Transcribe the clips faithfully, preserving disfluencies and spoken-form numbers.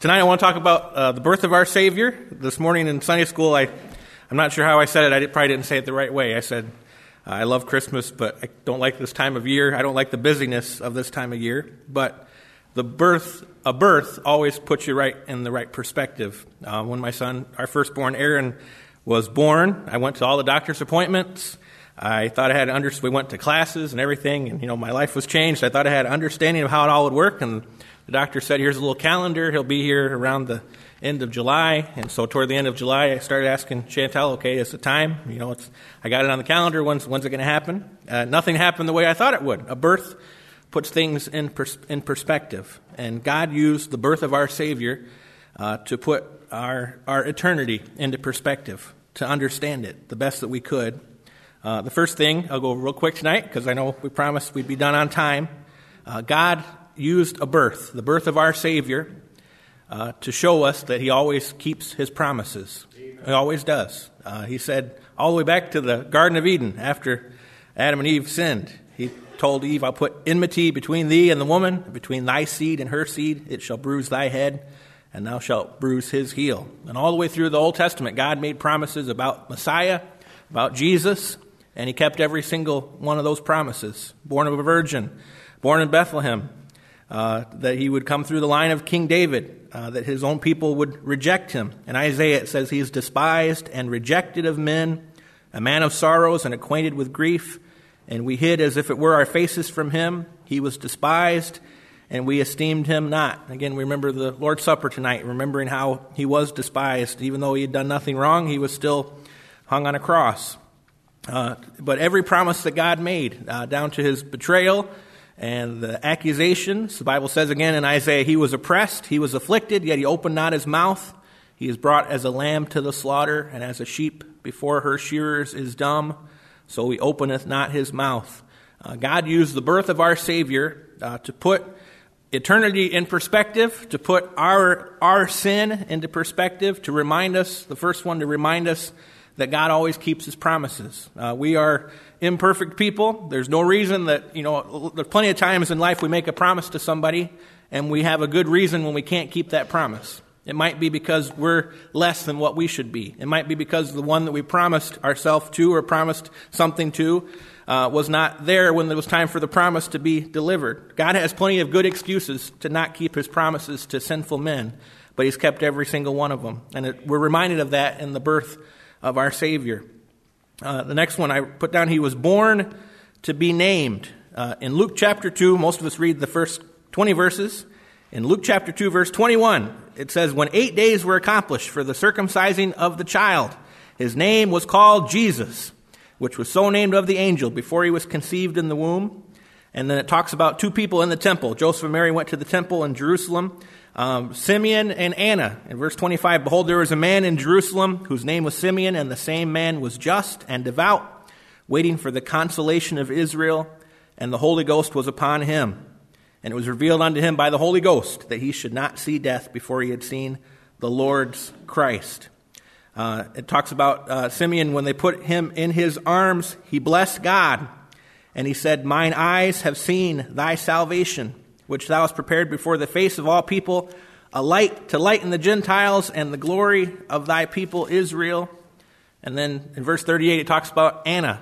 Tonight I want to talk about uh, the birth of our Savior. This morning in Sunday school, I, I'm not sure how I said it. I did, probably didn't say it the right way. I said, uh, I love Christmas, but I don't like this time of year. I don't like the busyness of this time of year. But the birth, a birth always puts you right in the right perspective. Uh, when my son, our firstborn Aaron, was born, I went to all the doctor's appointments. I thought I had under. We went to classes and everything, and you know my life was changed. I thought I had an understanding of how it all would work, and the doctor said, "Here's a little calendar. He'll be here around the end of July." And so, toward the end of July, I started asking Chantel, "Okay, it's the time. You know, it's I got it on the calendar. When's when's it going to happen?" Uh, nothing happened the way I thought it would. A birth puts things in pers- in perspective, and God used the birth of our Savior uh, to put our our eternity into perspective, to understand it the best that we could. Uh, the first thing, I'll go real quick tonight because I know we promised we'd be done on time. Uh, God used a birth, the birth of our Savior, uh, to show us that He always keeps His promises. Amen. He always does. Uh, he said all the way back to the Garden of Eden after Adam and Eve sinned. He told Eve, "I'll put enmity between thee and the woman, between thy seed and her seed. It shall bruise thy head, and thou shalt bruise his heel." And all the way through the Old Testament, God made promises about Messiah, about Jesus, and He kept every single one of those promises. Born of a virgin, born in Bethlehem, uh, that He would come through the line of King David, uh, that His own people would reject Him. In Isaiah it says, "He is despised and rejected of men, a man of sorrows and acquainted with grief. And we hid as if it were our faces from Him. He was despised, and we esteemed Him not." Again, we remember the Lord's Supper tonight, remembering how He was despised. Even though He had done nothing wrong, He was still hung on a cross. Uh, but every promise that God made, uh, down to His betrayal and the accusations, the Bible says again in Isaiah, "He was oppressed, He was afflicted, yet He opened not His mouth. He is brought as a lamb to the slaughter, and as a sheep before her shearers is dumb, so He openeth not His mouth." Uh, God used the birth of our Savior uh, to put eternity in perspective, to put our our sin into perspective, to remind us, the first one to remind us that God always keeps His promises. Uh, we are imperfect people. There's no reason that, you know, there's plenty of times in life we make a promise to somebody and we have a good reason when we can't keep that promise. It might be because we're less than what we should be. It might be because the one that we promised ourselves to or promised something to uh, was not there when it was time for the promise to be delivered. God has plenty of good excuses to not keep His promises to sinful men, but He's kept every single one of them. And it, we're reminded of that in the birth of our Savior. Uh, the next one I put down, He was born to be named. Uh, in Luke chapter two, most of us read the first twenty verses. In Luke chapter two, verse twenty-one, it says, "When eight days were accomplished for the circumcising of the child, His name was called Jesus, which was so named of the angel before He was conceived in the womb." And then it talks about two people in the temple. Joseph and Mary went to the temple in Jerusalem. Um, Simeon and Anna. In verse twenty-five, "Behold, there was a man in Jerusalem whose name was Simeon, and the same man was just and devout, waiting for the consolation of Israel, and the Holy Ghost was upon him. And it was revealed unto him by the Holy Ghost that he should not see death before he had seen the Lord's Christ." Uh, it talks about uh, Simeon, when they put him in his arms, he blessed God, and he said, "Mine eyes have seen thy salvation, which thou hast prepared before the face of all people, a light to lighten the Gentiles and the glory of thy people Israel." And then in verse thirty-eight, it talks about Anna,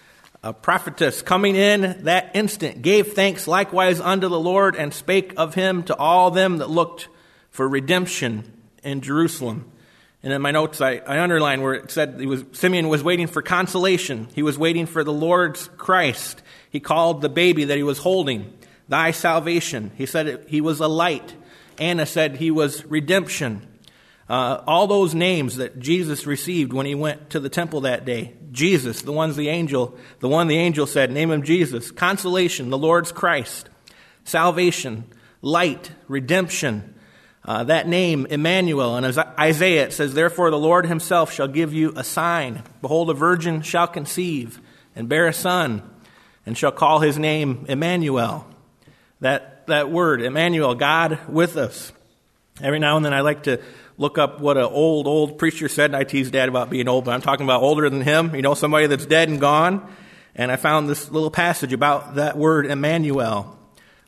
a prophetess, coming in that instant, gave thanks likewise unto the Lord, and spake of Him to all them that looked for redemption in Jerusalem. And in my notes, I, I underlined where it said he was, Simeon was waiting for consolation. He was waiting for the Lord's Christ. He called the baby that he was holding thy salvation. He said it, he was a light. Anna said he was redemption. Uh, all those names that Jesus received when He went to the temple that day. Jesus, the ones the angel, the one the angel said, name Him Jesus. Consolation, the Lord's Christ. Salvation, light, redemption. Uh, that name, Emmanuel. And as Isaiah, it says, "Therefore the Lord Himself shall give you a sign. Behold, a virgin shall conceive and bear a son, and shall call His name Emmanuel." That that word, Emmanuel, God with us. Every now and then I like to look up what an old, old preacher said. I tease Dad about being old, but I'm talking about older than him. You know, somebody that's dead and gone. And I found this little passage about that word, Emmanuel.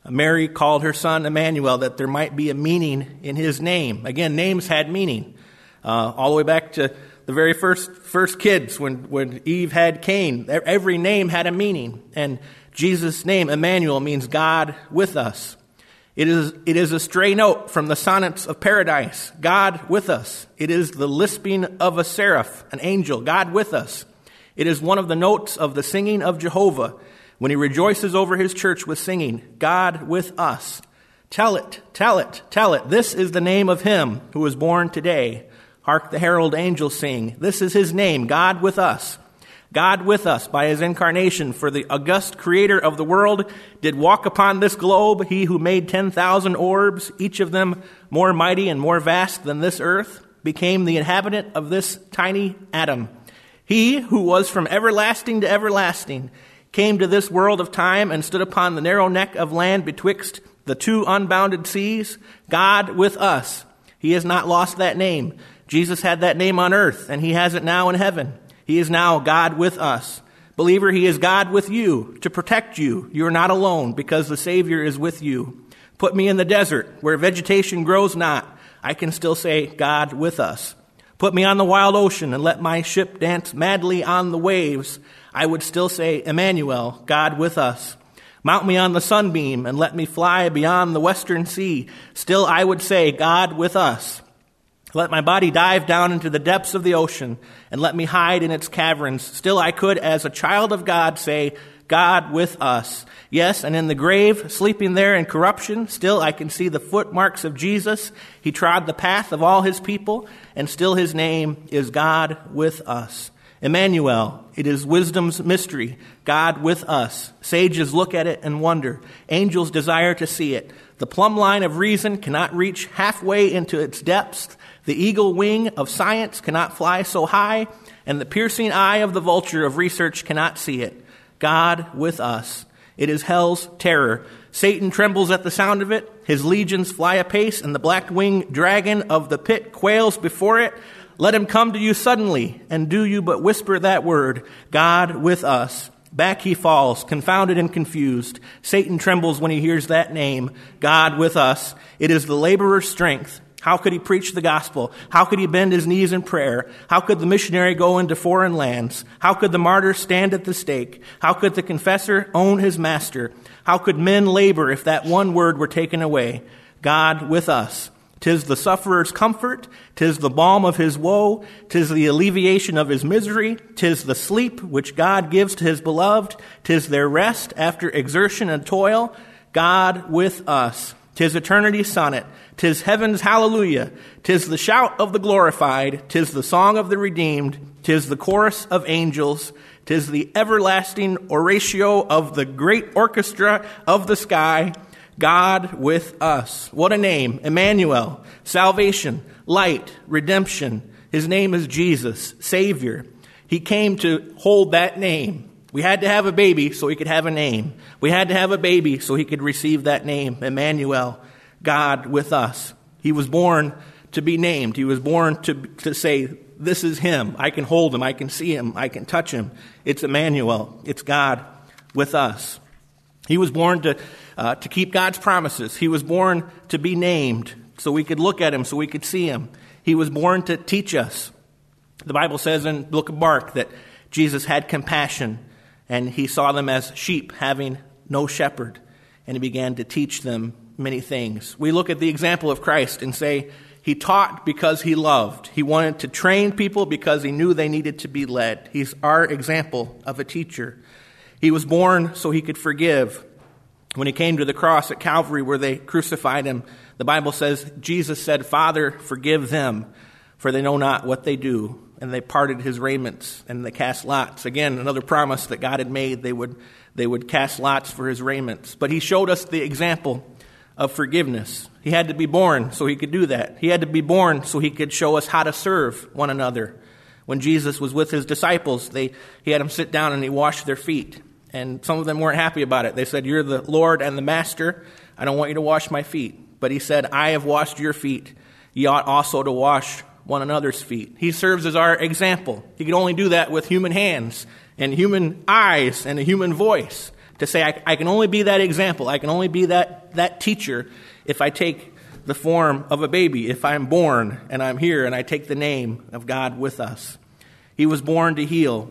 Mary called her son Emmanuel, that there might be a meaning in his name. Again, names had meaning. Uh, all the way back to the very first first kids, when, when Eve had Cain, every name had a meaning. And Jesus' name, Emmanuel, means God with us. It is, it is a stray note from the sonnets of paradise, God with us. It is the lisping of a seraph, an angel, God with us. It is one of the notes of the singing of Jehovah, when he rejoices over his church with singing, God with us. Tell it, tell it, tell it. This is the name of him who was born today. Hark the herald angels sing. This is his name, God with us. God with us by his incarnation, for the august creator of the world did walk upon this globe, he who made ten thousand orbs, each of them more mighty and more vast than this earth, became the inhabitant of this tiny atom. He who was from everlasting to everlasting came to this world of time and stood upon the narrow neck of land betwixt the two unbounded seas, God with us. He has not lost that name. Jesus had that name on earth, and he has it now in heaven. He is now God with us. Believer, he is God with you to protect you. You are not alone because the Savior is with you. Put me in the desert where vegetation grows not. I can still say God with us. Put me on the wild ocean and let my ship dance madly on the waves. I would still say Emmanuel, God with us. Mount me on the sunbeam and let me fly beyond the western sea. Still I would say God with us. Let my body dive down into the depths of the ocean and let me hide in its caverns. Still I could, as a child of God, say, God with us. Yes, and in the grave, sleeping there in corruption, still I can see the footmarks of Jesus. He trod the path of all his people, and still his name is God with us. Emmanuel, it is wisdom's mystery, God with us. Sages look at it and wonder. Angels desire to see it. The plumb line of reason cannot reach halfway into its depths. The eagle wing of science cannot fly so high, and the piercing eye of the vulture of research cannot see it. God with us. It is hell's terror. Satan trembles at the sound of it. His legions fly apace, and the black-winged dragon of the pit quails before it. Let him come to you suddenly, and do you but whisper that word, God with us. Back he falls, confounded and confused. Satan trembles when he hears that name, God with us. It is the laborer's strength. How could he preach the gospel? How could he bend his knees in prayer? How could the missionary go into foreign lands? How could the martyr stand at the stake? How could the confessor own his master? How could men labor if that one word were taken away? God with us. 'Tis the sufferer's comfort, 'tis the balm of his woe, 'tis the alleviation of his misery, 'tis the sleep which God gives to his beloved, 'tis their rest after exertion and toil. God with us. 'Tis eternity's sonnet, 'tis heaven's hallelujah, 'tis the shout of the glorified, 'tis the song of the redeemed, 'tis the chorus of angels, 'tis the everlasting oratio of the great orchestra of the sky. God with us. What a name. Emmanuel, salvation, light, redemption. His name is Jesus, Savior. He came to hold that name. We had to have a baby so he could have a name. We had to have a baby so he could receive that name, Emmanuel, God with us. He was born to be named. He was born to, to say, this is him. I can hold him. I can see him. I can touch him. It's Emmanuel. It's God with us. He was born to uh, to keep God's promises. He was born to be named so we could look at him, so we could see him. He was born to teach us. The Bible says in the book of Mark that Jesus had compassion, and he saw them as sheep having no shepherd, and he began to teach them many things. We look at the example of Christ and say, he taught because he loved. He wanted to train people because he knew they needed to be led. He's our example of a teacher. He was born so he could forgive. When he came to the cross at Calvary where they crucified him, the Bible says, Jesus said, Father, forgive them, for they know not what they do. And they parted his raiments, and they cast lots. Again, another promise that God had made, they would, they would cast lots for his raiments. But he showed us the example of forgiveness. He had to be born so he could do that. He had to be born so he could show us how to serve one another. When Jesus was with his disciples, they he had them sit down and he washed their feet. And some of them weren't happy about it. They said, you're the Lord and the Master. I don't want you to wash my feet. But he said, I have washed your feet. Ye ought also to wash one another's feet. He serves as our example. He could only do that with human hands and human eyes and a human voice. to say I, I can only be that example, I can only be that, that teacher if I take the form of a baby, if I'm born and I'm here and I take the name of God with us. He was born to heal.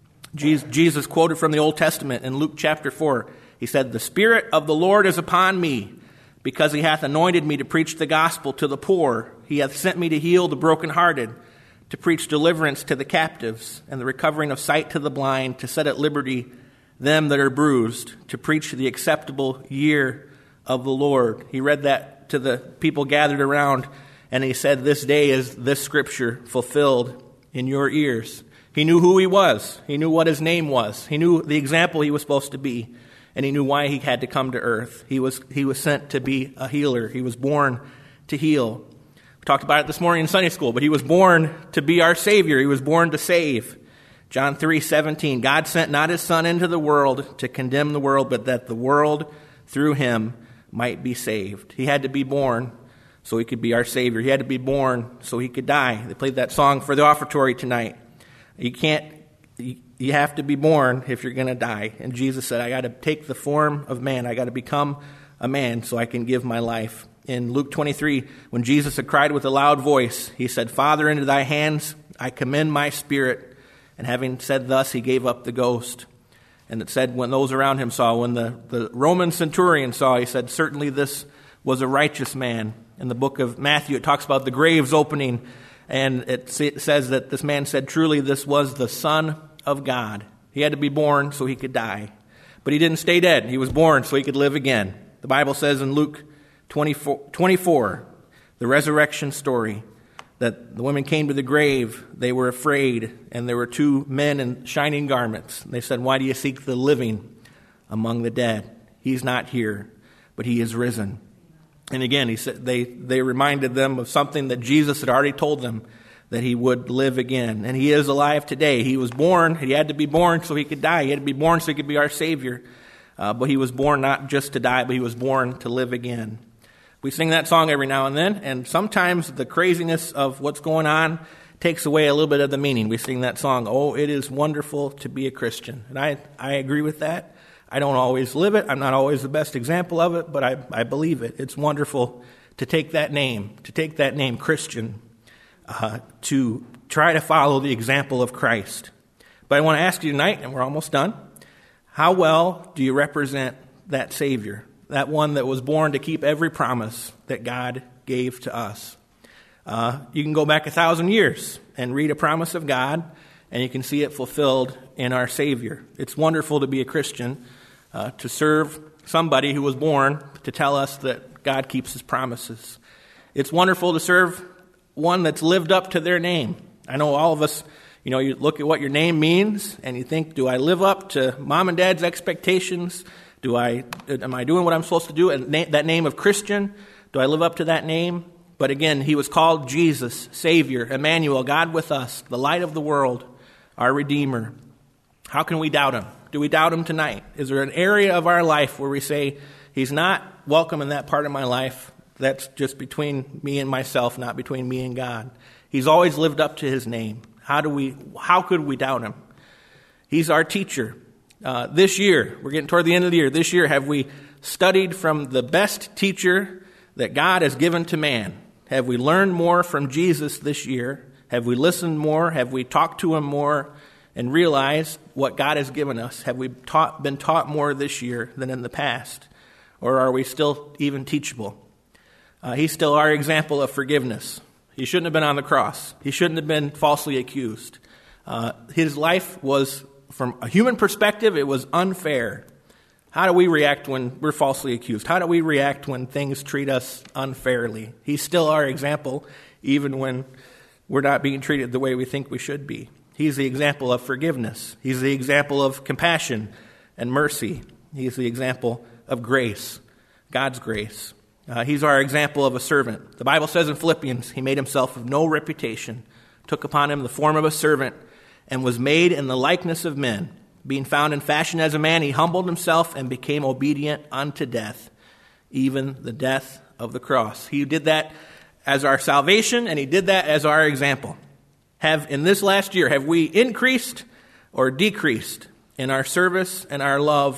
Jesus quoted from the Old Testament in Luke chapter four. He said, "The Spirit of the Lord is upon me, because he hath anointed me to preach the gospel to the poor. He hath sent me to heal the brokenhearted, to preach deliverance to the captives, and the recovering of sight to the blind, to set at liberty them that are bruised, to preach the acceptable year of the Lord." He read that to the people gathered around, and he said, "This day is this scripture fulfilled in your ears." He knew who he was. He knew what his name was. He knew the example he was supposed to be, and he knew why he had to come to earth. He was he was sent to be a healer. He was born to heal. We talked about it this morning in Sunday school, but he was born to be our Savior. He was born to save. John three seventeen, "God sent not his Son into the world to condemn the world, but that the world through him might be saved." He had to be born so he could be our Savior. He had to be born so he could die. They played that song for the offertory tonight. You can't, you have to be born if you're going to die. And Jesus said, I got to take the form of man. I got to become a man so I can give my life. In Luke twenty-three, when Jesus had cried with a loud voice, he said, "Father, into thy hands I commend my spirit." And having said thus, he gave up the ghost. And it said, when those around him saw, when the, the Roman centurion saw, he said, "Certainly this was a righteous man." In the book of Matthew, it talks about the graves opening. And it says that this man said, "Truly this was the Son of God." He had to be born so he could die. But he didn't stay dead. He was born so he could live again. The Bible says in Luke twenty-four, twenty-four, the resurrection story, that the women came to the grave. They were afraid, and there were two men in shining garments. They said, "Why do you seek the living among the dead? He's not here, but he is risen." And again, he said they, they reminded them of something that Jesus had already told them, that he would live again. And he is alive today. He was born. He had to be born so he could die. He had to be born so he could be our Savior. Uh, but he was born not just to die, but he was born to live again. We sing that song every now and then, and sometimes the craziness of what's going on takes away a little bit of the meaning. We sing that song, "Oh, it is wonderful to be a Christian." And I, I agree with that. I don't always live it. I'm not always the best example of it, but I, I believe it. It's wonderful to take that name, to take that name Christian, uh, to try to follow the example of Christ. But I want to ask you tonight, and we're almost done, how well do you represent that Savior, that one that was born to keep every promise that God gave to us? Uh, you can go back a thousand years and read a promise of God, and you can see it fulfilled in our Savior. It's wonderful to be a Christian, uh, to serve somebody who was born to tell us that God keeps his promises. It's wonderful to serve one that's lived up to their name. I know all of us, you know, you look at what your name means, and you think, do I live up to mom and dad's expectations? Do I, am I doing what I'm supposed to do? And na- that name of Christian, do I live up to that name? But again, he was called Jesus, Savior, Emmanuel, God with us, the light of the world, our Redeemer. How can we doubt him? Do we doubt him tonight? Is there an area of our life where we say, he's not welcome in that part of my life? That's just between me and myself, not between me and God. He's always lived up to his name. How do we? How could we doubt him? He's our teacher. Uh, this year, we're getting toward the end of the year. This year, have we studied from the best teacher that God has given to man? Have we learned more from Jesus this year? Have we listened more? Have we talked to him more and realized what God has given us? Have we taught, been taught more this year than in the past? Or are we still even teachable? Uh, he's still our example of forgiveness. He shouldn't have been on the cross. He shouldn't have been falsely accused. Uh, his life was, from a human perspective, it was unfair. How do we react when we're falsely accused? How do we react when things treat us unfairly? He's still our example, even when we're not being treated the way we think we should be. He's the example of forgiveness. He's the example of compassion and mercy. He's the example of grace, God's grace. Uh, he's our example of a servant. The Bible says in Philippians, he made himself of no reputation, took upon him the form of a servant, and was made in the likeness of men. Being found in fashion as a man, he humbled himself and became obedient unto death, even the death of the cross. He did that as our salvation, and he did that as our example. Have, in this last year, have we increased or decreased in our service and our love for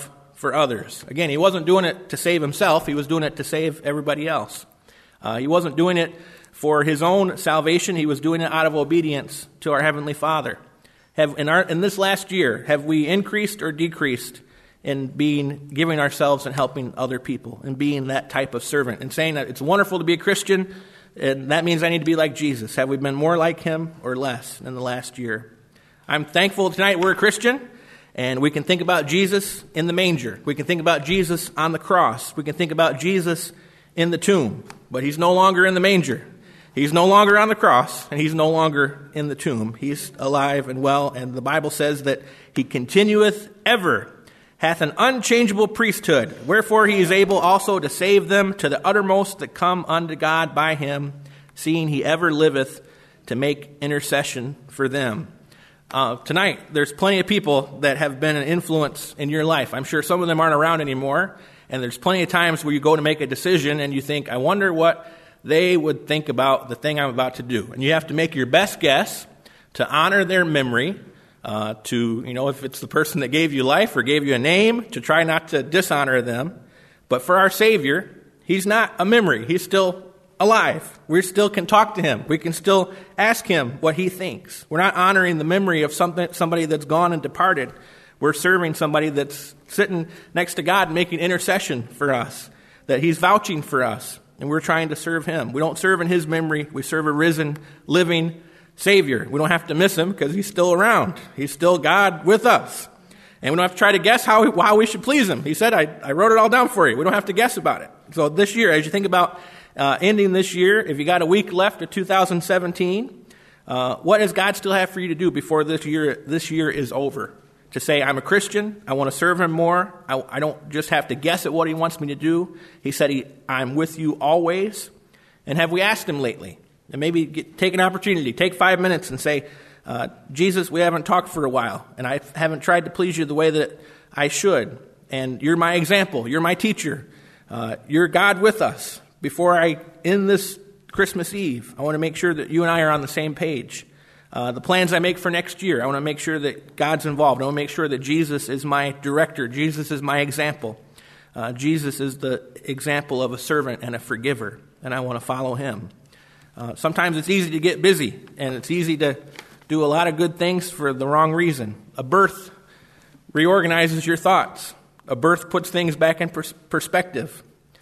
for others. Again, he wasn't doing it to save himself. He was doing it to save everybody else. Uh, he wasn't doing it for his own salvation. He was doing it out of obedience to our Heavenly Father. Have in our in this last year, have we increased or decreased in being, giving ourselves and helping other people and being that type of servant and saying that it's wonderful to be a Christian and that means I need to be like Jesus? Have we been more like him or less in the last year? I'm thankful tonight we're a Christian and we can think about Jesus in the manger. We can think about Jesus on the cross. We can think about Jesus in the tomb, but he's no longer in the manger. He's no longer on the cross, and he's no longer in the tomb. He's alive and well, and the Bible says that he continueth ever, hath an unchangeable priesthood. Wherefore he is able also to save them to the uttermost that come unto God by him, seeing he ever liveth to make intercession for them. Uh, tonight, there's plenty of people that have been an influence in your life. I'm sure some of them aren't around anymore, and there's plenty of times where you go to make a decision and you think, I wonder what they would think about the thing I'm about to do. And you have to make your best guess to honor their memory, uh, to, you know, if it's the person that gave you life or gave you a name, to try not to dishonor them. But for our Savior, he's not a memory. He's still alive. We still can talk to him. We can still ask him what he thinks. We're not honoring the memory of something, somebody that's gone and departed. We're serving somebody that's sitting next to God and making intercession for us, that he's vouching for us. And we're trying to serve him. We don't serve in his memory. We serve a risen, living Savior. We don't have to miss him because he's still around. He's still God with us. And we don't have to try to guess how, how we should please him. He said, I, I wrote it all down for you. We don't have to guess about it. So this year, as you think about uh, ending this year, if you got a week left of two thousand seventeen, uh, what does God still have for you to do before this year, this year is over? To say, I'm a Christian, I want to serve him more, I, I don't just have to guess at what he wants me to do. He said, he, I'm with you always. And have we asked him lately? And maybe get, take an opportunity, take five minutes and say, uh, Jesus, we haven't talked for a while, and I haven't tried to please you the way that I should. And you're my example, you're my teacher, uh, you're God with us. Before I end this Christmas Eve, I want to make sure that you and I are on the same page. Uh, the plans I make for next year, I want to make sure that God's involved. I want to make sure that Jesus is my director. Jesus is my example. Uh, Jesus is the example of a servant and a forgiver, and I want to follow him. Uh, sometimes it's easy to get busy, and it's easy to do a lot of good things for the wrong reason. A birth reorganizes your thoughts. A birth puts things back in pers- perspective.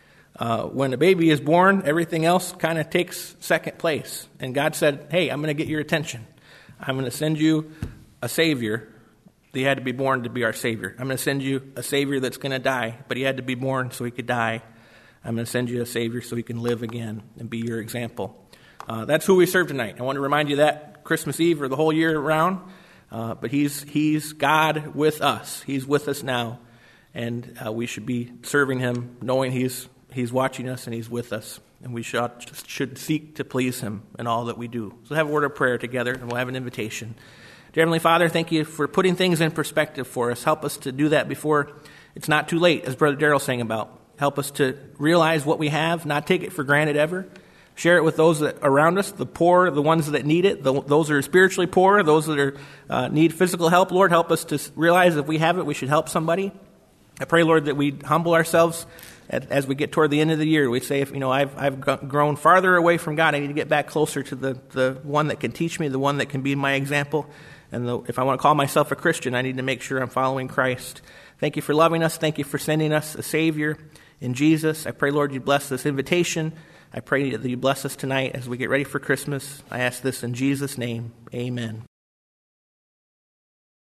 Uh, when a baby is born, everything else kind of takes second place. And God said, hey, I'm going to get your attention. I'm going to send you a Savior. He had to be born to be our Savior. I'm going to send you a Savior that's going to die, but he had to be born so he could die. I'm going to send you a Savior so he can live again and be your example. Uh, that's who we serve tonight. I want to remind you that Christmas Eve or the whole year around. Uh, but he's he's God with us. He's with us now. And uh, we should be serving him knowing he's he's watching us and he's with us. And we should, should seek to please him in all that we do. So have a word of prayer together, and we'll have an invitation. Dear Heavenly Father, thank you for putting things in perspective for us. Help us to do that before it's not too late, as Brother Darrell sang about. Help us to realize what we have, not take it for granted ever. Share it with those that around us, the poor, the ones that need it, the, those that are spiritually poor, those that are uh, need physical help. Lord, help us to realize if we have it, we should help somebody. I pray, Lord, that we humble ourselves as we get toward the end of the year. We say, if you know, I've I've grown farther away from God, I need to get back closer to the, the one that can teach me, the one that can be my example. And the, if I want to call myself a Christian, I need to make sure I'm following Christ. Thank you for loving us. Thank you for sending us a Savior in Jesus. I pray, Lord, you bless this invitation. I pray that you bless us tonight as we get ready for Christmas. I ask this in Jesus' name. Amen.